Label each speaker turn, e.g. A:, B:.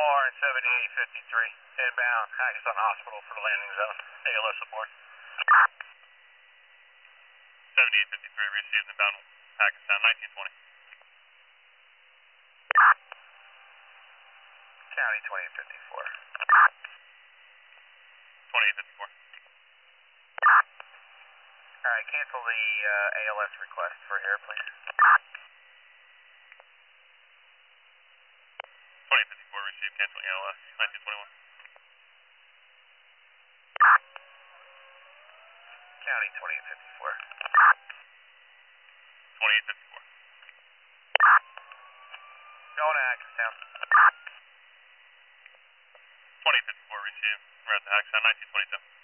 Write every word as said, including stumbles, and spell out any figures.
A: four and seventy-eight fifty-three, inbound, Hackettstown Hospital for the landing zone, A L S support.
B: seventy-eight fifty-three, received inbound, Hackettstown, nineteen twenty.
A: County twenty-eight fifty-four.
B: twenty-eight fifty-four.
A: Alright, cancel the uh, A L S request for here, please.
B: twenty-eight fifty-four, received, canceling A L S, nineteen twenty-one.
A: County twenty-eight fifty-four.
B: twenty-eight fifty-four.
A: Going to Hackettstown.
B: twenty-eight fifty-four, received, we're at the Hackettstown, nineteen twenty-two.